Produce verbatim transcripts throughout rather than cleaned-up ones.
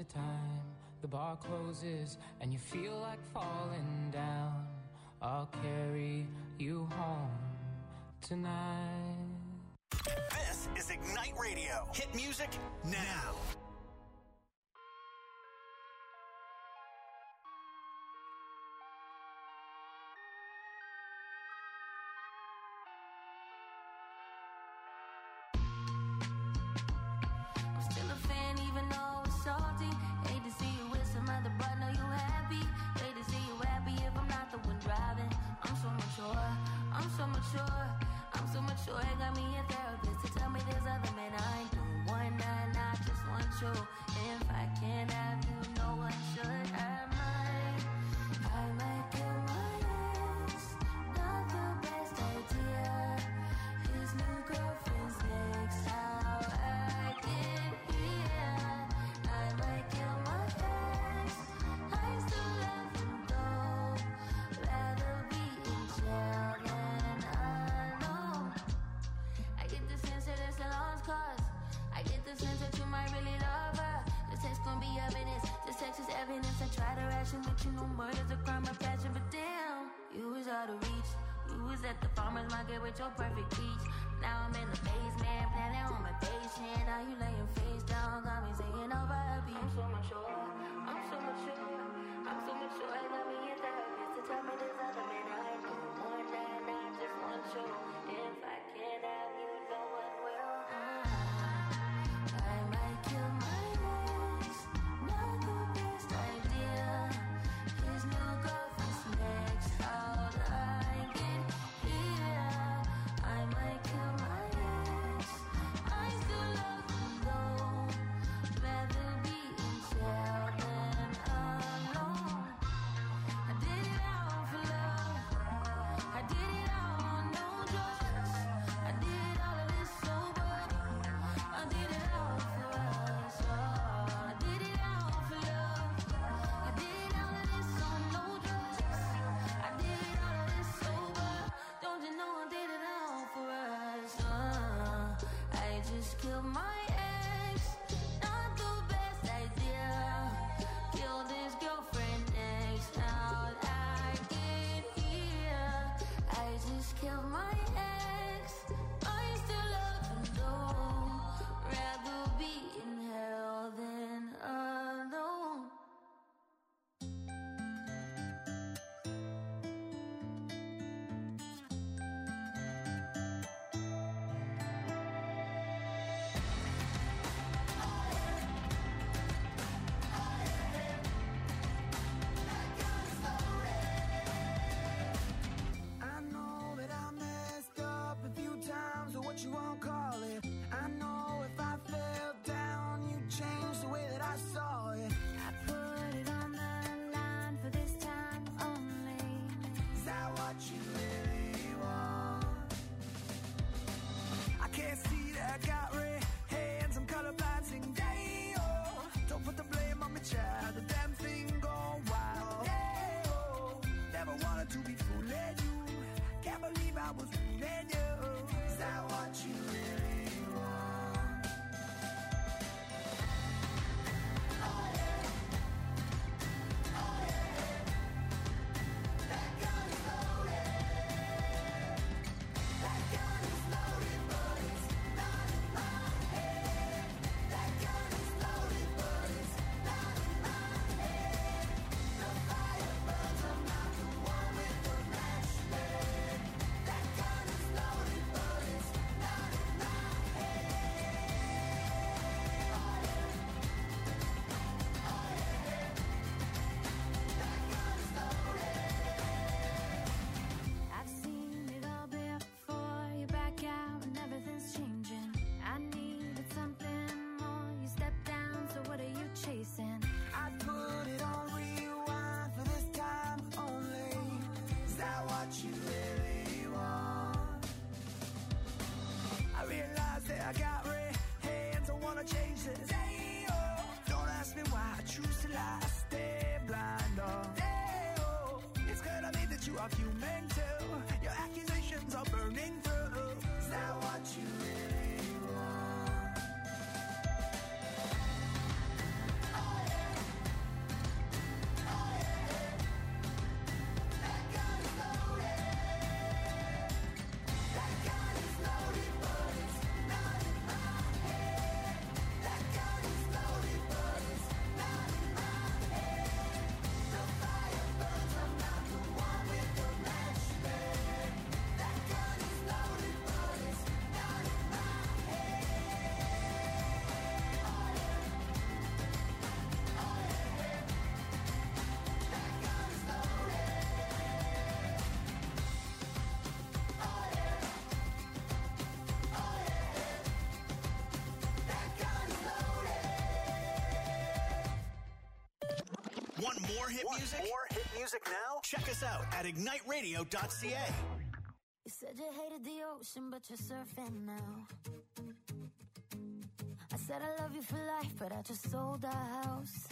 time the bar closes and you feel like falling down, I'll carry you home tonight. This is Ignite Radio. Hit music now. At the farmer's market with your perfect peach. Now I'm in the basement, planning on my patient. Now you laying face down, got me singing over a beat. I'm so mature, I'm so mature, I'm so mature. I got me a therapist to tell me there's other men I don't want that, not just one show. If I can't have you, no one will. I might kill my ex, not the best idea. His new girlfriend's next out. I get I might kill my ex. I still love him though. Rather be in jail than alone. I did it all for love. I did it all on no drugs. I did all of this sober. I did it all for us. Oh, I did it all for love. I did all of this on no drugs. I did all of this sober. Don't you know I did it all for us? Uh, I just killed my ex. Not the best idea. Killed his girlfriend next out. I get here. I just killed my ex. I still love him though. Rather be in hell than alone. I know that I messed up a few times, or what you won't call it. I know if I fell down, you changed the way that I saw it. I put it on the line for this time only. Is that what you really want? I can't see that I got red hands, I'm colorblind, sing day, oh. Don't put the blame on me, child, the damn thing gone wild. Hey, oh. Never wanted to be fooling you. Can't believe I was fooling you. Is that what you really want? Oh yeah. Oh yeah. That gun is loaded. That gun is loaded, but it's not in my head. That gun is loaded, but it's not in my head. The fire burns, I'm not the one with the match. That gun is loaded, but it's not in my music? More hit music now? Check us out at ignite radio dot c a. You said you hated the ocean, but you're surfing now. I said I love you for life, but I just sold our house.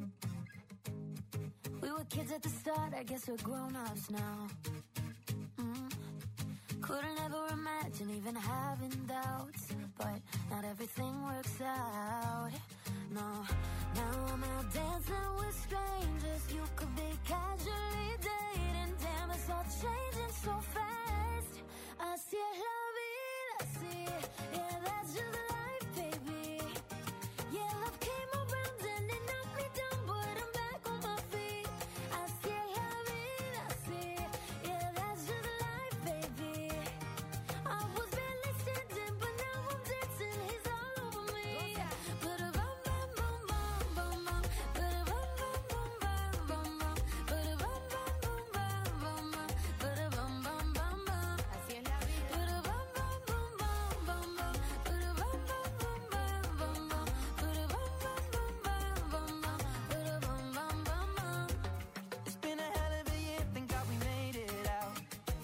We were kids at the start, I guess we're grown-ups now. Mm. Couldn't ever imagine even having doubts, but not everything works out. No, now I'm out dancing with strangers. You could be casually dating. Damn, it's all changing so fast. Así es la vida, así. Yeah, that's just life, baby. Yeah, love came around and it knocked me down, but I'm back on my feet. Así es la vida, así. Yeah, that's just life, baby. I was barely standing, but now I'm dancing. He's all over me. But a bum bum bum bum bum bum. But a bum bum bum bum bum bum. But a bum bum bum bum bum bum. But a bum bum bum bum. Así es la vida. But a bum bum bum bum bum bum. But a bum bum bum bum bum bum. But a bum bum bum bum bum bum. But a bum bum bum bum. It's been a hell of a year, thank God we made it out.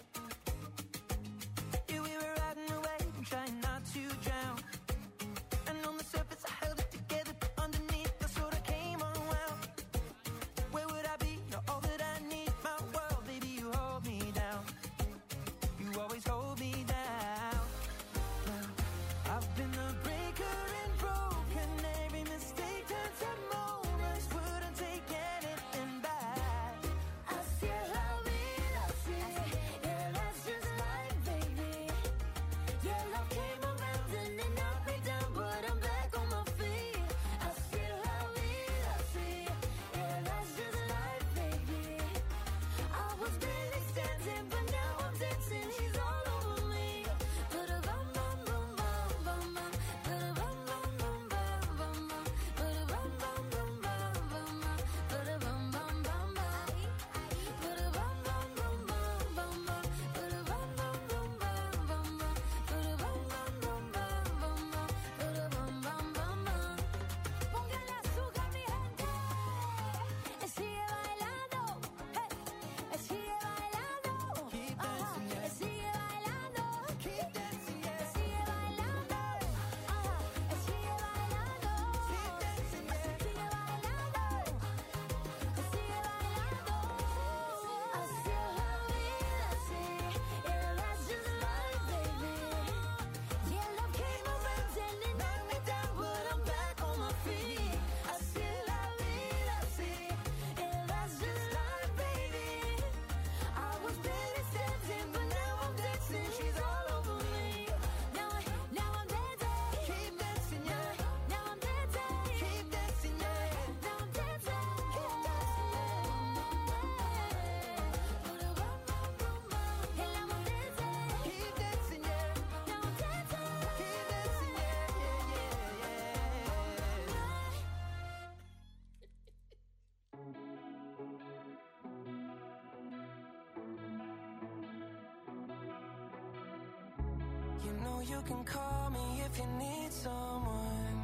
Yeah, we were riding away, trying not to drown. And on the surface I held it together, but underneath I sort of came unwound. Where would I be? You're all that I need, my world, baby, you hold me down. You always hold me down. Now, I've been a breaker and broken. Every mistake turns to moments. Wouldn't take anything back. Así es la vida, así. Yeah, that's just life, baby. Yeah, love came around and it knocked me down, but I'm back on my feet. Así es la vida, así. Yeah, that's just life, baby. I was barely standing, but now I'm dancing. He's all over me. But a bum bum bum bum bum bum. But a bum bum bum bum bum bum. But a bum bum bum bum bum bum. But a bum bum bum bum. But a bum bum bum bum bum bum. But a bum bum bum bum bum bum. But a bum bum bum bum bum bum. But a bum bum bum bum. Póngale azúcar, mi gente. Sigue bailando. Hey. Sigue bailando. Keep Ajá. dancing, yeah. Sigue bailando. Keep dancing, yeah. Sigue bailando. Ajá. Sigue bailando. Keep dancing, yeah. Sigue bailando. Sigue bailando. Así es la vida, así. Yeah, that's just life, baby. Yeah, love came around and it knocked me down, but I'm back on my feet. Así es la vida, así. Yeah, that's just life, baby. I was barely standing, but now I'm dancing. She's all over me. Now, I, now I'm dancing. Keep dancing, yeah. Now I'm dancing. Keep dancing, yeah. Now I'm dancing. Keep dancing. And now I'm dancing. Keep dancing, yeah. Now I'm dancing. Keep dancing, yeah, yeah, yeah, yeah. You know you can call me if you need someone.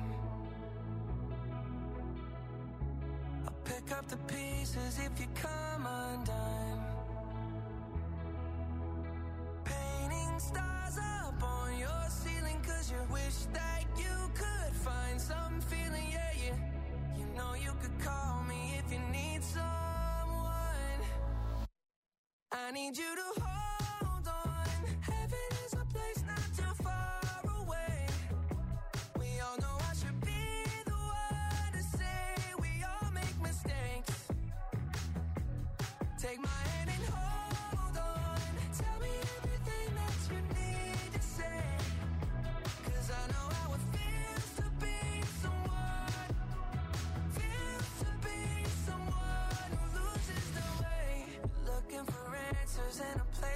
I'll pick up the pieces if you come undone. Painting stars up on your ceiling, cause you wish that you could find some feeling, yeah, yeah. You know you could call me if you need someone. I need you to hold on. Heaven is a place not too far away. We all know I should be the one to say we all make mistakes. Take my hand and hold on. Tell me everything that you need to say. Cause I know how it feels to be someone. Feels to be someone who loses their way. Looking for answers in a place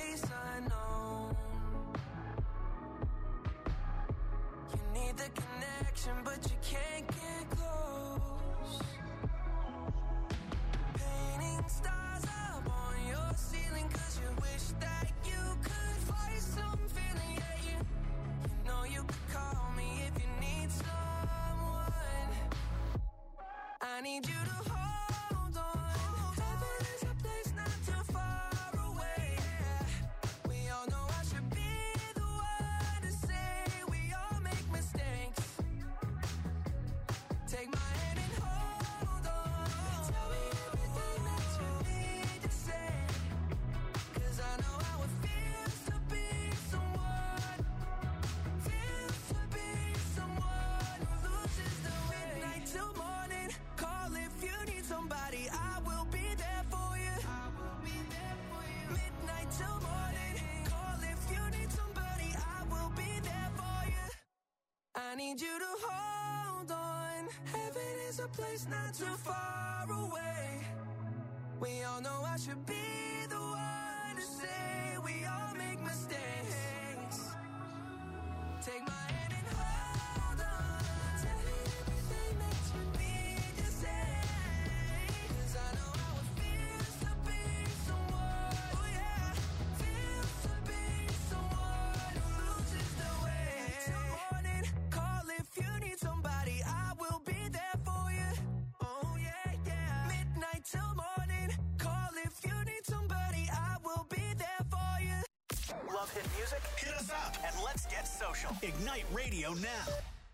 need you to hold on. Heaven is a place not too far away. We all know I should be the one to say we all make mistakes. Take my hand and hold on. Tell me everything that you need to say. 'Cause I know how it feels to be someone, oh yeah, feels to be someone who loses the way. Till morning, call if you need somebody, I will be there for you. Oh yeah, yeah. Midnight till morning, call if you need somebody, I will be there for you. Love hit music? Hit us up and let's get social. Ignite Radio now.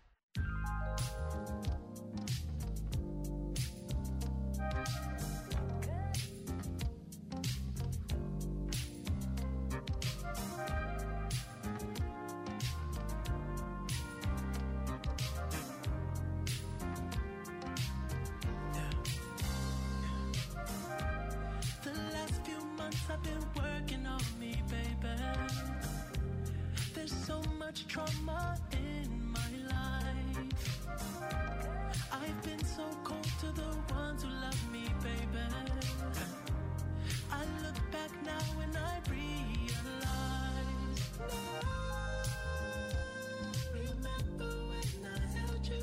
The last few months I've been working on me, baby. There's so much trauma in my life. I've been so cold to the ones who love me, baby. I look back now and I realize. Remember when I held you?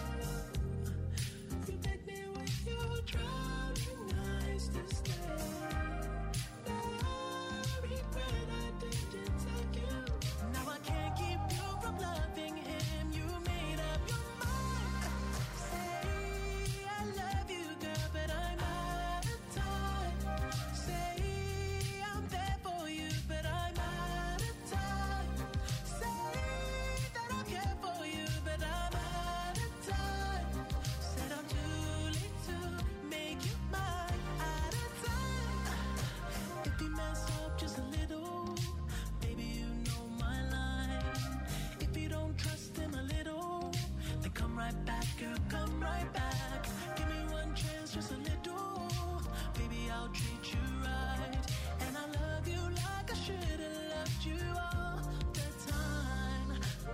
You begged me with your drowning eyes to stay. Now I regret I didn't tell you. Now I can't keep you from loving him. You made up your mind. Say I love you, girl, but I'm out of time. Say I'm there for you, but I'm out of time. Say that I care for you, but I'm out of time. Said I'm too late to make you mine. Out of time. If you mess up just a little, baby, you know my line. If you don't trust him a little, then come right back, girl, come right back. Give me one chance, just a little. Baby, I'll treat you right. And I love you like I should have loved you all the time.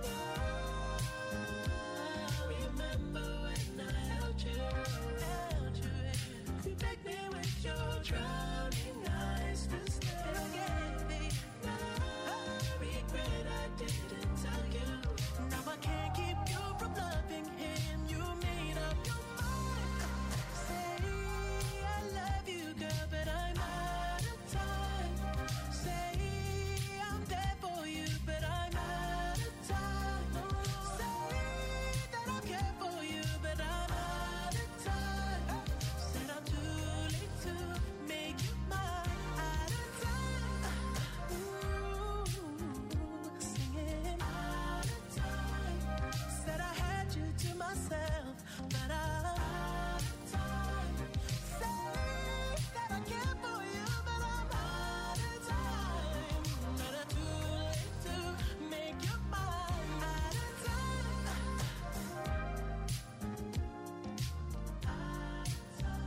Now, remember when I held you, held you. You begged me with your drowning eyes to stay. Again, baby, now I regret I didn't tell you. Now I can't keep you from loving him. You made up your mind. Say I love you, girl, but I'm out of time. Say I'm there for you, but I'm out of time. Say that I care for you, but I'm out of time. Said I'm too late to make you mine. Out of time. Ooh, singing out of time. Said I had you to myself, but I'm out of time. Say that I care for you, but I'm out of time. But I'm too late to make you mine. Out of time. Out of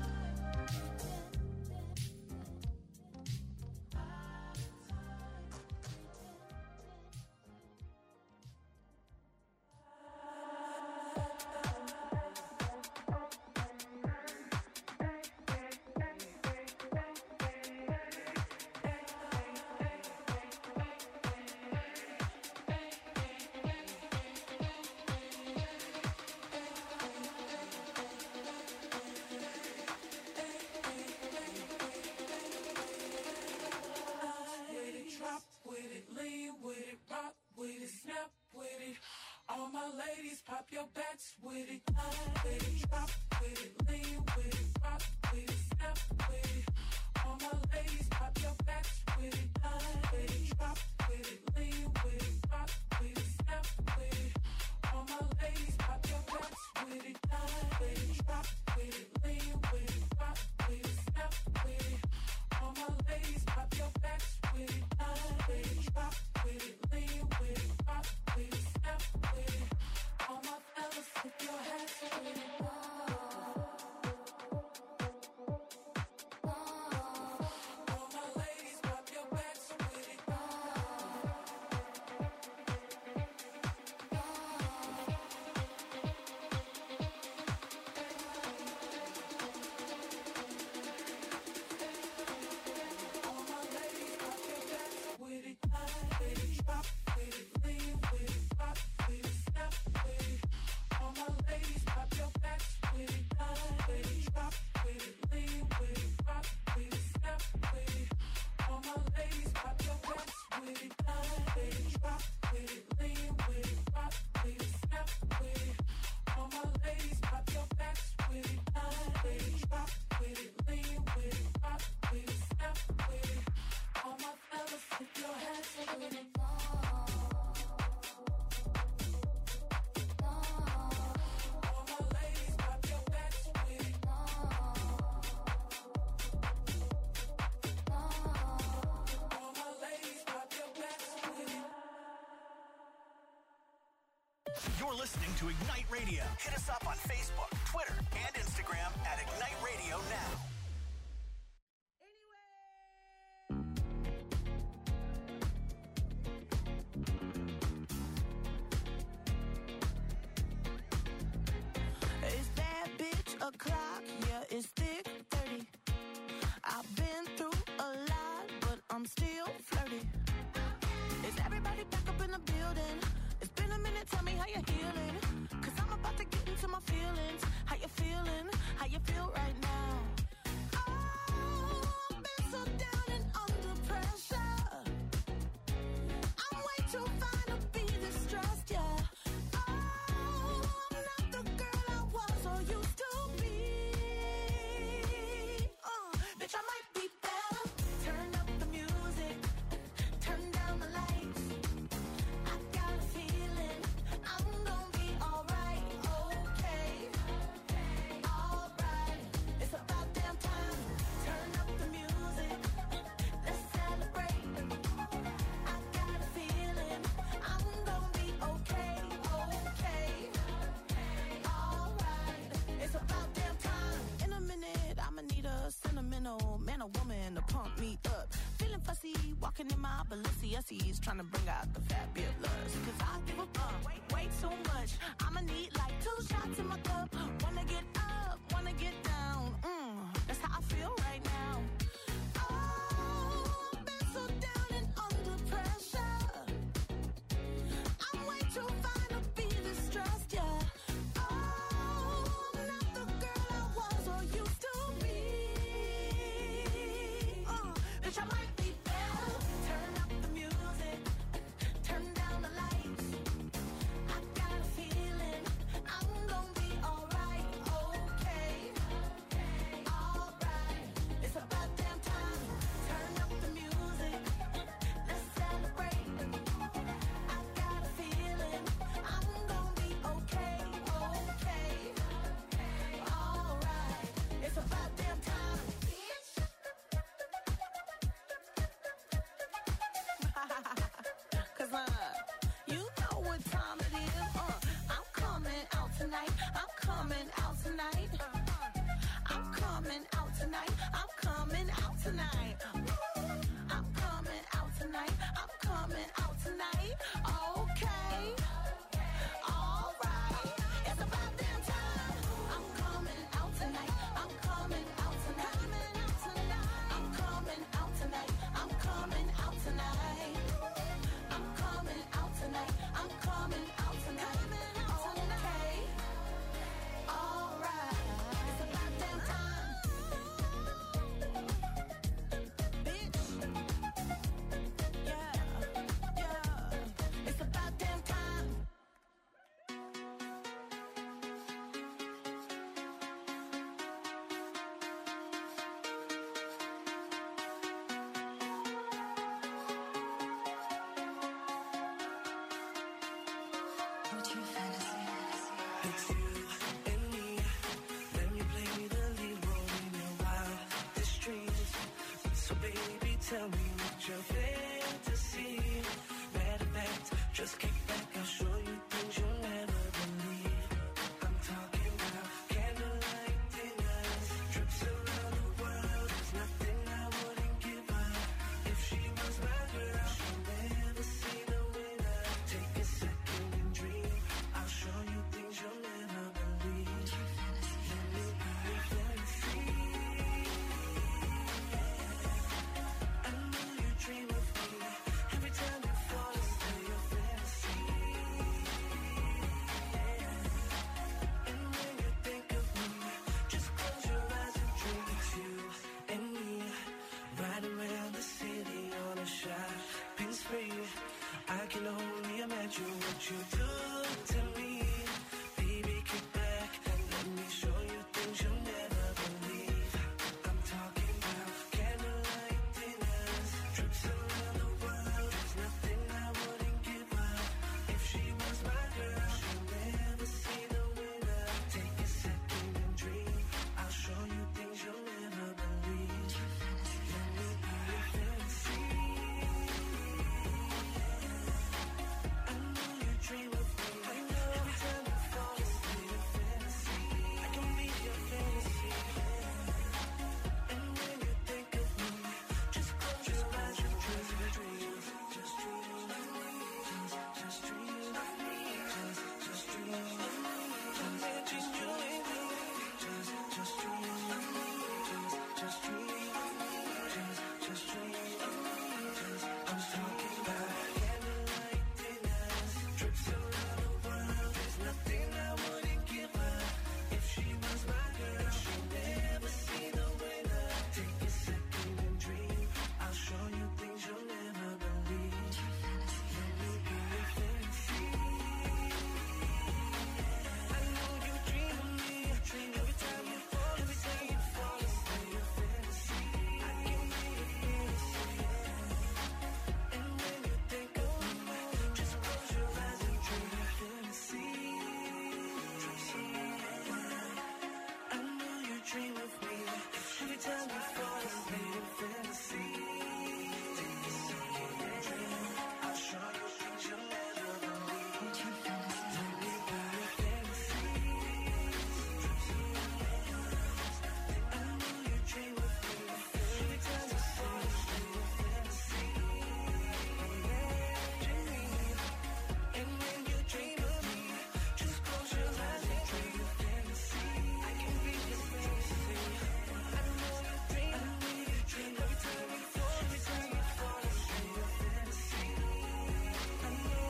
With it, drop with it, lean with it, rock with it, snap with it. All my ladies, pop your backs with it. With it, drop with it, lean with it, rock with it, snap with it. All my ladies, pop your backs with it. With it, drop with it, lean with it, rock with it, snap with it. All my ladies, pop your backs with it. With it, drop with it, lean with it, rock with it, snap with it. All my ladies, pop your backs with it. With it, drop with it, lean with it, rock with it, snap with it. All my fellas, if you're with it. All my ladies, pop your backs with it. All my ladies, pop your backs with it. You're listening to Ignite Radio. Hit us up on Facebook, Twitter, and Instagram at Ignite Radio Now. Is that bitch o'clock? Yeah, it's thick thirty. I've been through a lot, but I'm still flirty. Is everybody back up in the building? It's been a minute, tell me how you're healing. Cause I'm about to get into my feelings. How you feeling? How you feel right now? Oh, I've been so down and under pressure. I'm way too fine to be distressed, yeah. Oh, I'm not the girl I was or used to be. Uh, bitch, I might be better. Turn up the music, turn down the lights. I got a feeling I'm gonna be alright, okay, alright. It's about damn time. Turn up the music, let's celebrate. I got a feeling I'm gonna be okay, okay, alright. It's about damn time. In a minute, I'ma need a sentimental man or woman to pump me up. Feeling fussy, walking in my Balenciennes, trying to bring out the fabulous. Cause I give a fuck way, way too much. I'ma need like two shots in my cup. Wanna get up, wanna get down. Mm, that's how I feel right now. Oh, I've been so down and under pressure. I'm way too fine to be distressed, yeah. Oh, I'm not the girl I was or used to be. Uh, bitch, I might be better. Turn up the music, turn down the lights. I got a feeling I'm gonna be alright, okay, alright. It's about damn time. Turn up the music, let's celebrate. I got a feeling I'm gonna be okay, okay, alright. It's about damn time. Cause uh, you know what time it is. Uh, I'm coming out tonight. I'm coming out tonight. I'm coming out tonight. I'm coming out tonight. I'm coming out tonight. I'm coming out tonight. Okay. Alright. It's about damn time. I'm coming out tonight. I'm coming out tonight. I'm coming out tonight. I'm coming out tonight. I'm coming out tonight. I'm coming out tonight. Okay. Alright. It's about damn time. Bitch. Yeah. Yeah. It's about damn time. It's you and me. Then you play the lead role in your wildest dreams. So baby, tell me what your fantasy. Matter of fact, just kick back. I'll show you things you'll never believe. I'm talking about candlelight dinners, trips around the world. There's nothing I wouldn't give her. If she was my girl, she'll never see the winner. Take a second and dream. I'll show you things you'll never believe. Let me be your fantasy. I know you dream of me. Every time you fall asleep, your fantasy. And when you think of me, just close your eyes and dream. It's you and me, riding around the city on a shopping spree. I can only imagine what you do to me. Baby, kick back and let me show you things you'll never believe. I'm talking about candlelight dinners, trips around the world. There's nothing things you'll never believe. Let me be your fantasy. I know you dream of me. Dream every time you fall, every time you fall. It's like your fantasy. I can be your fantasy. And when you think of me, just close your eyes and dream your fantasy. I know you dream of me. Every time you fall, it's like your fantasy. I'll show you things you'll never believe. Let me be your fantasy. I know you dream of me. Every time you fall, it's like your fantasy. And when you dream of me, just close your eyes and dream your fantasy. I can be your fantasy. I know you dream, I know you dream. Every time you fall, every time you fall, it's like your fantasy. I know.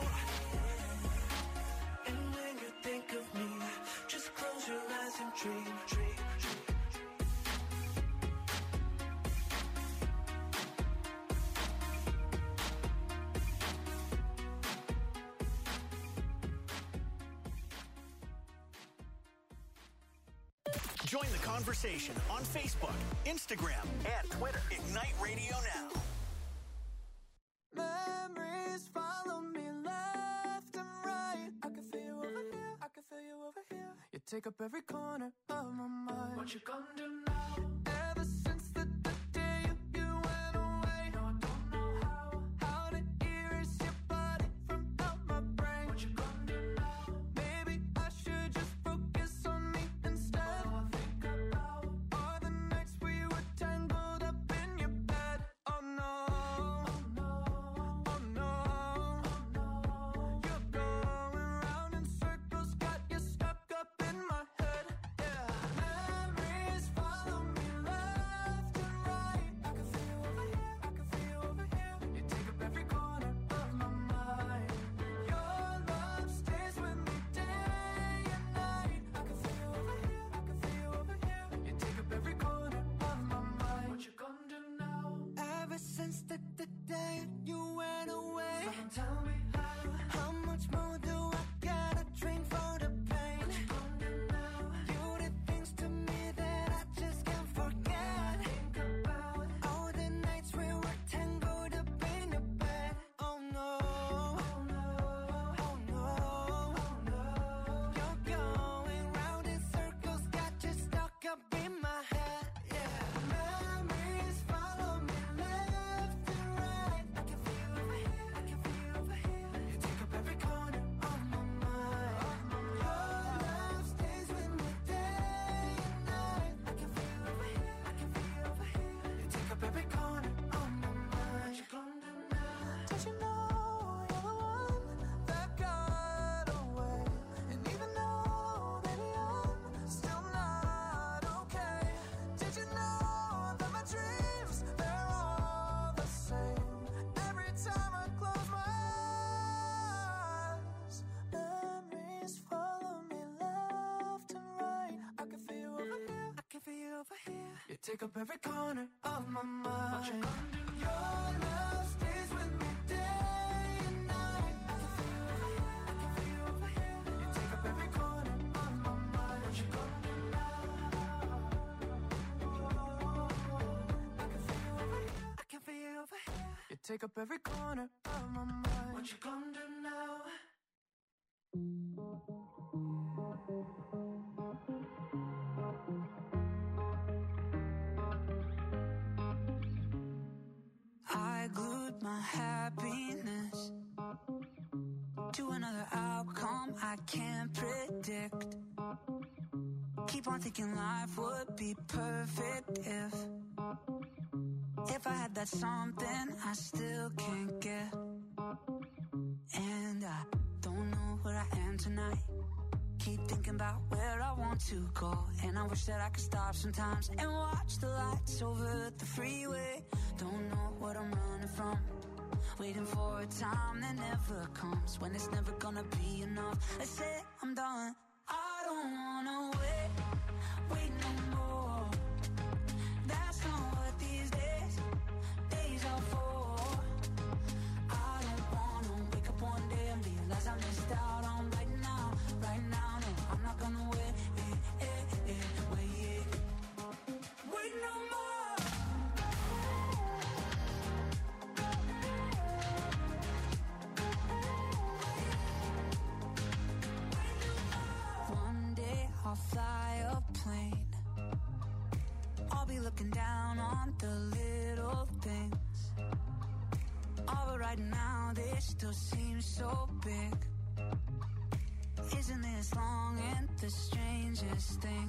And when you think of me, just close your eyes and dream, dream, dream. Join the conversation on Facebook, Instagram, and Twitter. Ignite Radio Now. Memories follow me left and right. I can feel you over here, I can feel you over here. You take up every corner of my mind. What you gonna do now? Ever since the, the day you, you went away, no, I don't know how, how to erase your body from out my brain. What you gonna do now? Maybe I should just focus on me instead. All I think about are the nights we were tangled up in your bed. Oh no, oh no, oh no, oh no. You're going round in circles, got you stuck up in my head. Yeah, memories follow me left and right. I can feel you over here, I can feel you over here. You take up every corner of my mind. Your love stays with me day and night. I can feel you over here, I can feel you over here. You take up every corner of my mind. What you gonna do now? Ever since the, the day you went away, someone tell me how. How much more do I gotta drink for the pain? What you gonna do now? You did things to me that I just can't forget. Think about all the nights we were tangled up in your bed. Oh no, oh no, oh no, oh no. You're going round in circles, got you stuck up in my head. Yeah, memories follow me left and right. I can feel you over here, I can feel you over here. You take up every corner of my mind. Your love stays with me day and night. I can feel you over here, I can feel you over here. You take up every corner of my mind. What you gonna do now? Did you know you're the one that got away? And even though, baby, I'm still not okay. Did you know that my dreams, they're all the same? Every time I close my eyes, memories follow me left and right. I can feel you over here, I can feel you over here. You take up every corner of my mind. What you gonna do? Your love stays with me day and night. I can feel you over here, I can feel you over here. You take up every corner of my mind. What you gonna do now? I can feel you over here, I can feel you over here. You take up every corner of my mind. What you gonna do now? I glued my happiness to another outcome I can't predict. Keep on thinking life would be perfect if If I had that something I still can't get. And I don't know where I am tonight. Keep thinking about where I want to go. And I wish that I could stop sometimes and watch the lights over the freeway. Don't know what I'm running from. Waiting for a time that never comes, when it's never gonna be enough. I say I'm done. I don't wanna wait, wait no more. That's not what these days, days are for. right now, this still seems so big. Isn't this long and the strangest thing?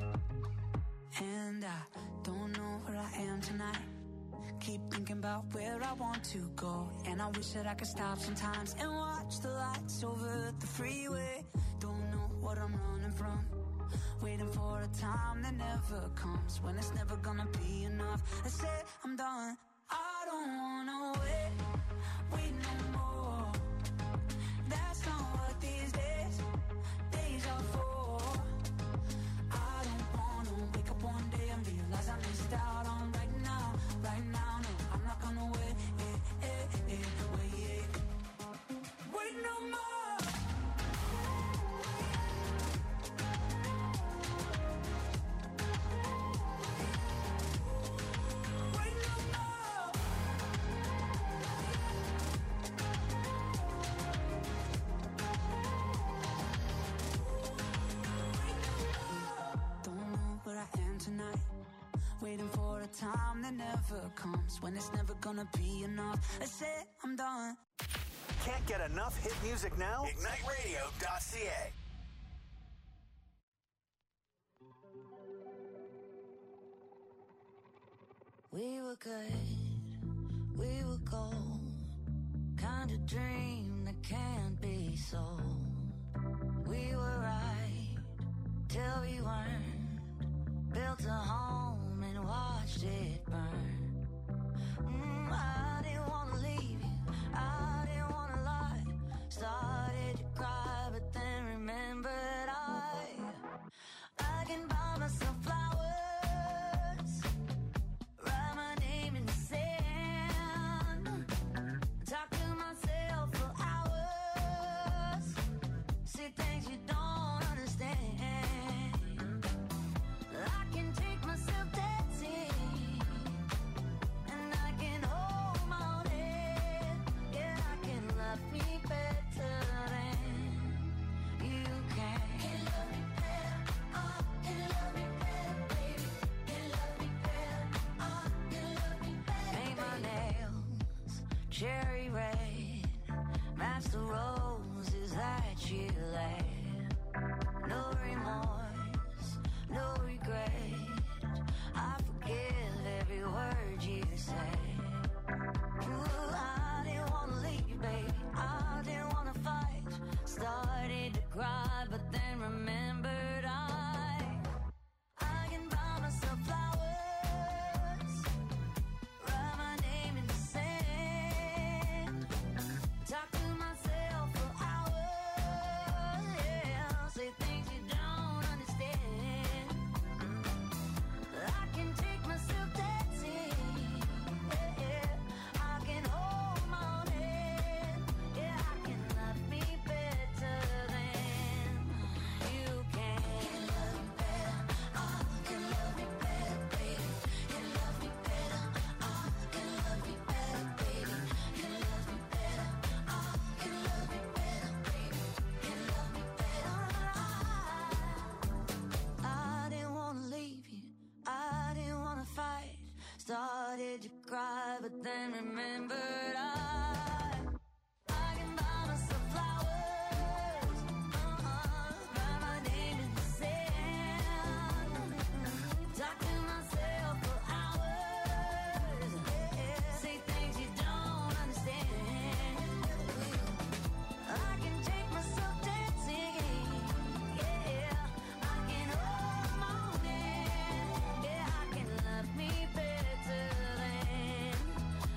And I don't know where I am tonight. Keep thinking about where I want to go, and I wish that I could stop sometimes and watch the lights over the freeway. Don't know what I'm running from, waiting for a time that never comes, when it's never gonna be enough. I say I'm done, I don't wanna wait, wait no more. That's not what these days, days are for. I don't wanna wake up one day and realize I missed out on right now, right now. No, I'm not gonna wait, eh, eh, eh, wait, wait no more. Tonight, waiting for a time that never comes, when it's never gonna be enough. I said I'm done. Can't get enough hit music now? Ignite Radio dot C A. We were good, we were gold, kind of dream that can't be sold. We were right till we weren't. Built a home and watched it burn. Mm, I didn't want to leave you, I didn't want to lie. Started to cry, but then remembered I I can buy myself flowers, write my name in the sand, talk to myself for hours, see things you don't understand. I can take myself dancing, and I can hold my own head. Yeah, I can love me better than you can. Can love me better, oh, can love me better, baby. Can love me better, oh, can love me better. Paint my nails cherry red, match the roses that you laid. No remorse, no regret. I forgive every word you say. Ooh, I didn't wanna leave, baby. I didn't wanna fight. Started to cry, but then remembered I I can buy myself flowers, write my name in the sand, talk to myself for hours, yeah, say things you don't understand. I can take myself dancing, yeah, yeah. I can hold my own head, yeah, I can love me better than you can. Can love me better, oh, can love me better, baby. Can love me better, oh, can love me better, baby. Can love me better, oh, can love me better, baby. Can love me better, oh. I didn't wanna leave you, I didn't wanna fight. Started to cry, but then remembered I I can buy myself flowers, uh-uh, write my name in the sand, talk to myself for hours, yeah, say things you don't understand. I can take myself dancing, yeah, I can hold my own hand, yeah, I can love me better than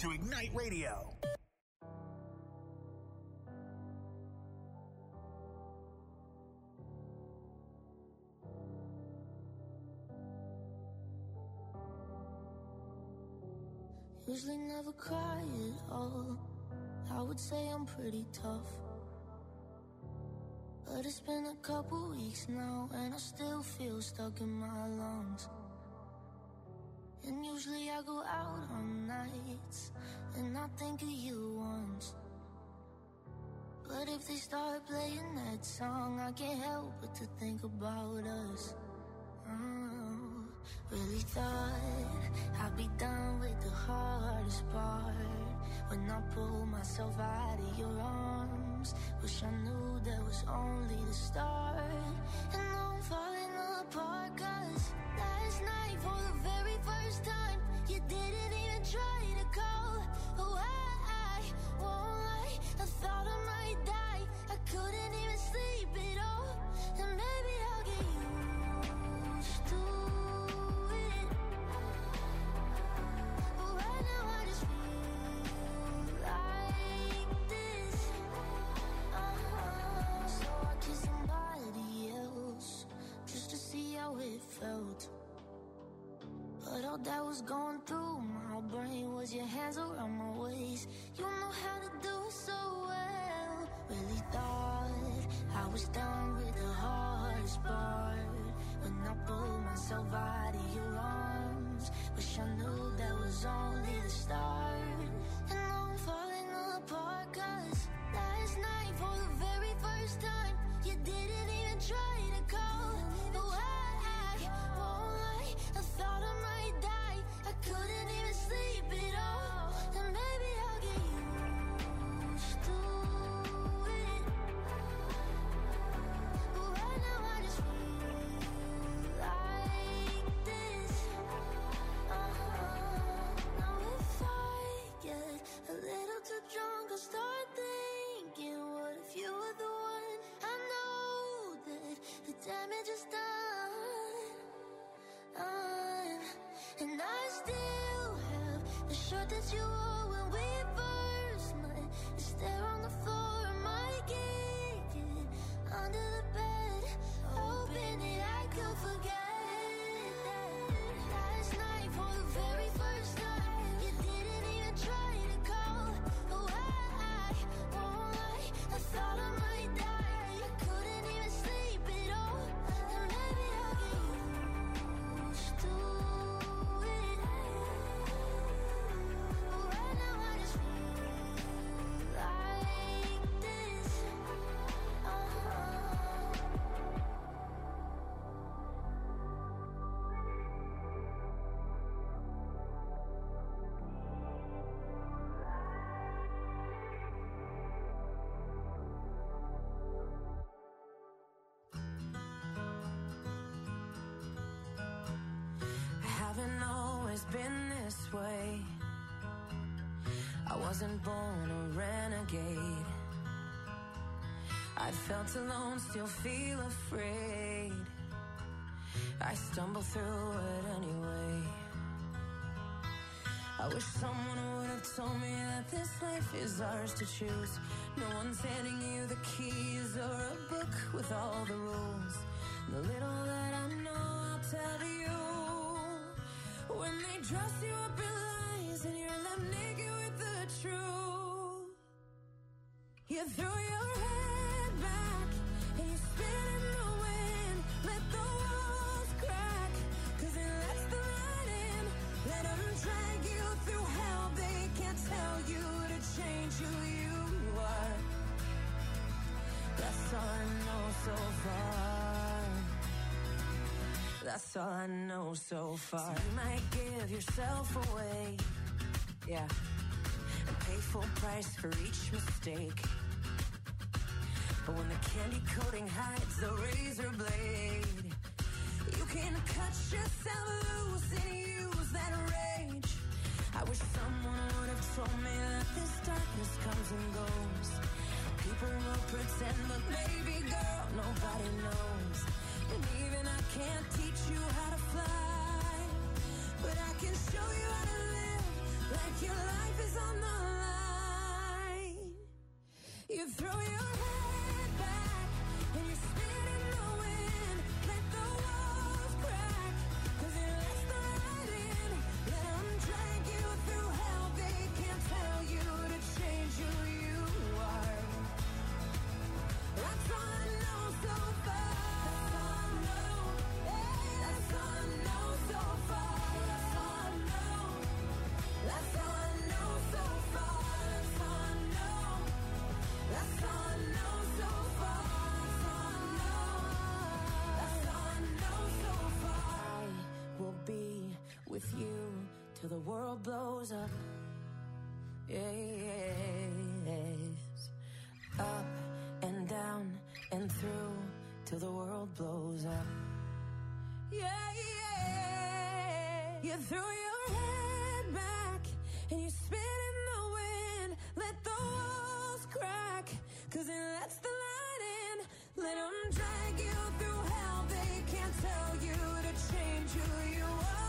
to Ignite Radio. Usually never cry at all. I would say I'm pretty tough, but it's been a couple weeks now and I still feel stuck in my lungs. And usually I go out on nights and I think of you once, but if they start playing that song, I can't help but to think about us. Oh, really thought I'd be done with the hardest part when I pulled myself out of your arms. Wish I knew that was only the start. And now I'm falling apart, cause last night for the very first time you didn't even try to call. Oh, I, I won't lie, I thought I might die. I couldn't even sleep at all. And maybe I'll get used to it, but right now I just feel like this. Uh-huh. So I kissed somebody else just to see how it felt, but all that was going through my brain was your hands around my waist. You know how to do it so well. Really thought I was done with the hardest part when I pulled myself out of your arms. Wish I knew that was only the start. And now I'm falling apart, cause last night for the very first time you didn't even try to call. Oh, I, I won't lie, I thought I might die. I couldn't even sleep at all. And maybe I'll get used to it, but right now I just feel like this. Uh-huh. Now if I get a little too drunk, I'll start thinking, what if you were the one? I know that the damage is done, done. And I still have the shirt that you wore when we first met. It's there on the floor of my kitchen, under the bed, hoping that I could forget that last night for the very first time you didn't even try to call. Oh, I, I won't lie, I thought I might die. I couldn't even sleep at all. And maybe I'll get used to it, but right now I just feel like this. Uh-huh. I haven't always been this way. I wasn't born a renegade. I felt alone, still feel afraid. I stumble through it anyway. I wish someone would have told me that this life is ours to choose. No one's handing you the keys or a book with all the rules. The little that I know, I'll tell to you. When they dress you up in lies and you're left naked with the truth, you throw your head back and you spin in the wind. Let the walls crack, cause it lets the light in. Let them drag you through hell. They can't tell you to change who you are. That's all I know so far. That's all I know so far. So you might give yourself away, yeah, and pay full price for each mistake. But when the candy coating hides the razor blade, you can cut yourself loose and use that rage. I wish someone would have told me that this darkness comes and goes. People will pretend, but baby girl, nobody knows. And even I can't teach you how to fly, but I can show you how to live like your life is on the line. You throw your head back and you spin in the wind. Let the walls crack, 'cause it lets the light in. Let them drag you through hell. They can't tell you to change who you are. That's all I know so far. That's all I know. That's all I know so far. That's all I know. That's all I know so far. That's all I know. That's all I know so far. That's all I know. That's all I know so far. I will be with you till the world blows up. Yes. Up and down and through till the world blows up. Yeah, yeah. You throw your head back and you spin in the wind. Let the walls crack, 'cause it lets the light in. Let them drag you through hell. They can't tell you to change who you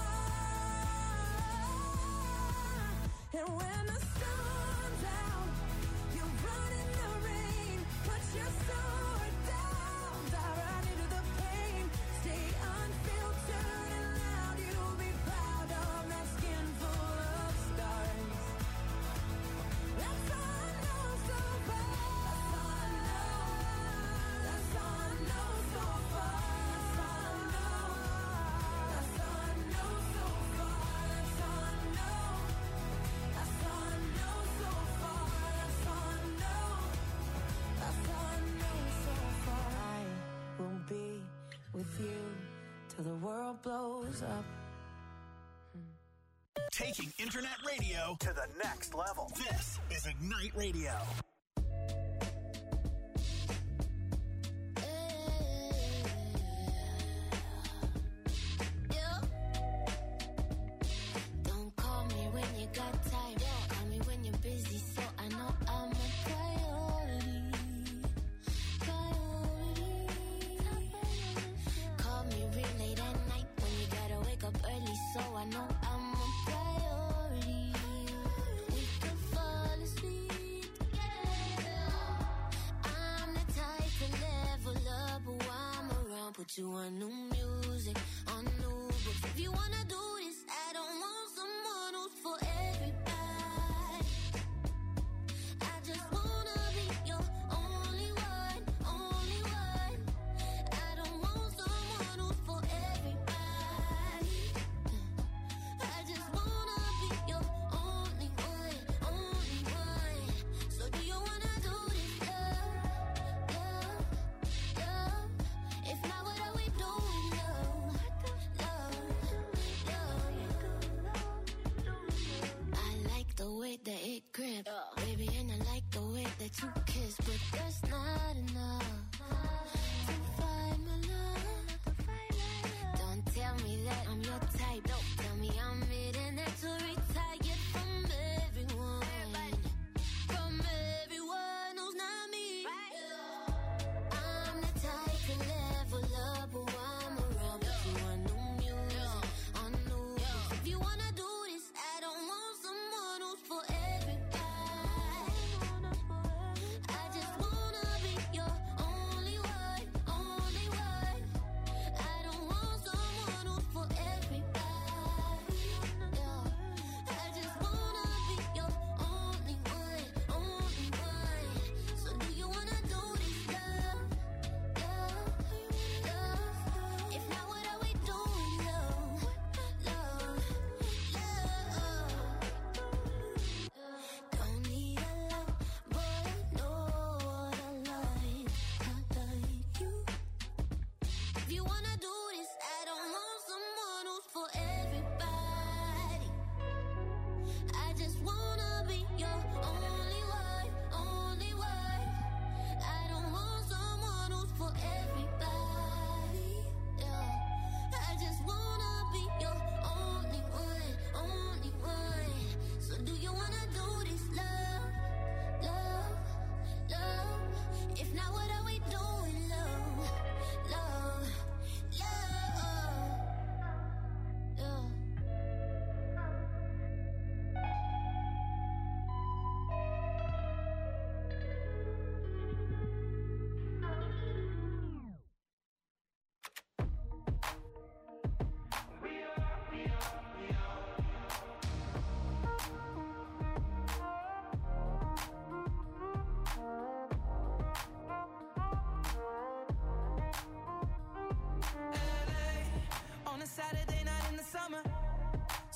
are. And when the sun's out, you run in the rain. Put your sword down, dive right into the pain. Stay unfiltered and loud. You'll be proud of that skin full of scars. That's all I know so far. That's all I know. That's all I know so far. That's all I know. That's all I know so far. That's all I know. That's all I know so far. That's all I know. That's all I know so far. I will be with you till the world blows up. Taking internet radio to the next level. This is Ignite Radio. Don't call me when you got time. Call me when you're busy, so I know I'm a priority. Priority. Call me real late at night when you gotta wake up early, so I know I'm a priority. We could fall asleep together. I'm the type to level up while I'm around. Put you on new music, on new books. If you wanna do this, I don't want someone who's for everybody. I just wanna be your only one, only one. I don't want someone who's for everybody. I just wanna be your only one, only one. So do you wanna do this, love, love, love? If not, what are we doing, love, love, love? I like the way that it grip, baby, and I like the way that you kiss, but that's not enough to find my love. Don't tell me that I'm your type. Tell me I'm it and that you're retired from everyone, from everyone who's not me. I'm the type to level up while I'm around. Put you on new music, on new books. If you wanna do this, I don't want someone who's for everybody. I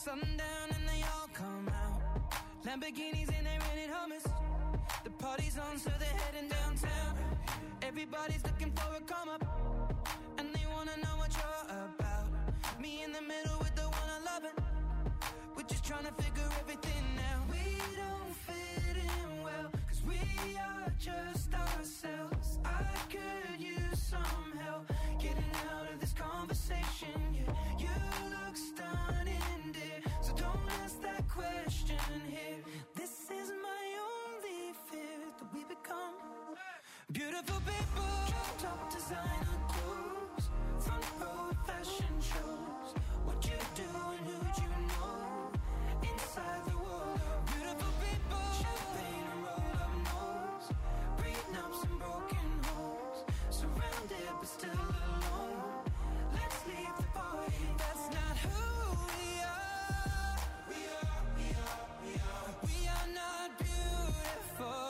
Sundown and they all come out. Lamborghinis and they rented hummus. The party's on, so they're heading downtown. Everybody's looking for a come up, and they wanna know what you're about. Me in the middle with the one I love it. We're just trying to figure everything out. We don't fit in well, cause we are just ourselves. I could use some help getting out of this conversation. Yeah, you look stunning, dear, so don't ask that question here. This is my only fear, that we become beautiful people. Top designer clothes, front row fashion shows. What you do and who'd you know? Inside the world of beautiful people. Champagne and roll up nose, prenups and broken homes. Surrounded but still alone. Let's leave the party. That's not who we are. We are, we are, we are. We are not beautiful.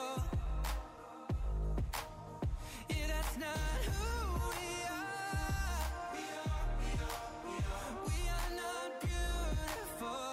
Yeah, that's not who we are. We are, we are, we are. We are not beautiful.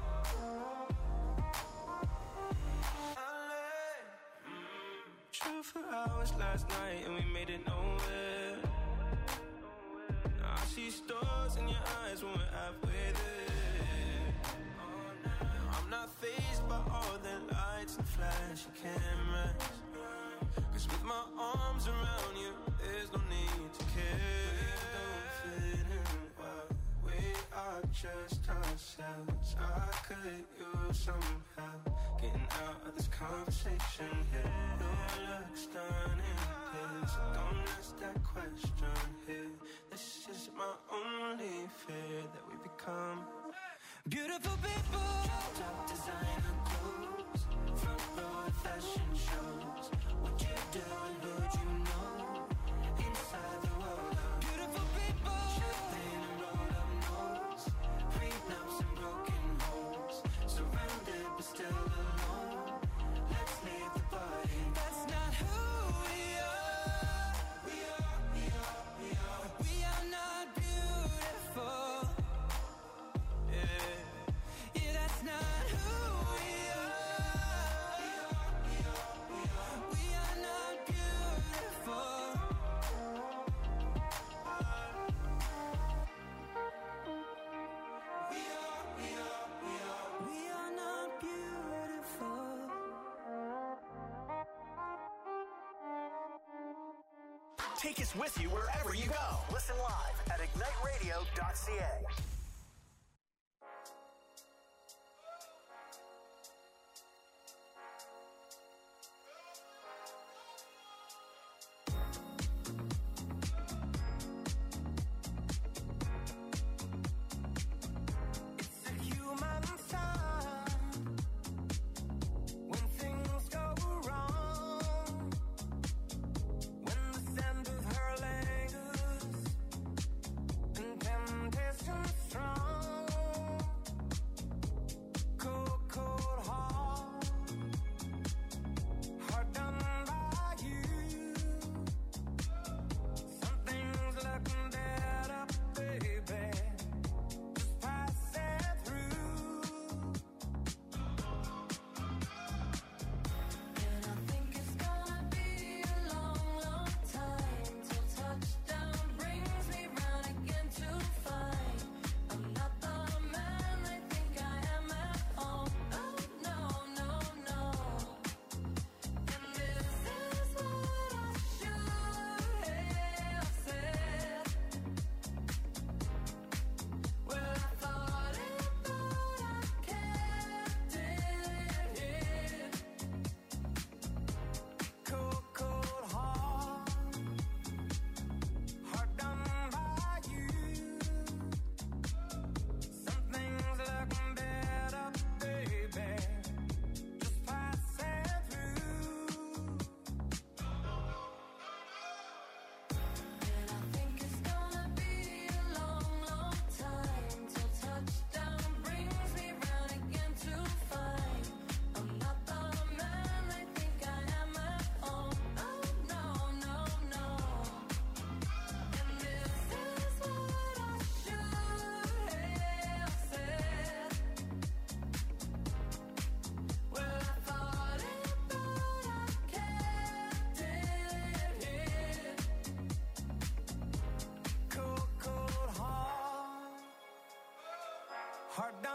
True for hours last night and we made it nowhere. Now I see stars in your eyes when we're halfway there. I'm not fazed by all the lights and flashy cameras, cause with my arms around you, there's no need to care. We don't fit in well, we are just ourselves. I could use some help getting out of this conversation here. You look stunning, please, so don't ask that question here. This is my only fear, that we become beautiful people. Top designer clothes, front row fashion shows. What you do and who'd you know? Inside the world of beautiful people. Champagne and roll up nose, prenups and broken homes. Surrounded but still alone. Let's leave the party. That's not who we are. We are, we are, we are. We are not beautiful. Yeah, yeah, that's not who we are. We are, we are, we are. We are not beautiful. We are, we are, we are. We are not beautiful. Take us with you wherever you go. Listen live at ignite radio dot c a. It's a human sign when things go wrong, when the scent of her lingers and temptation strong. Heart down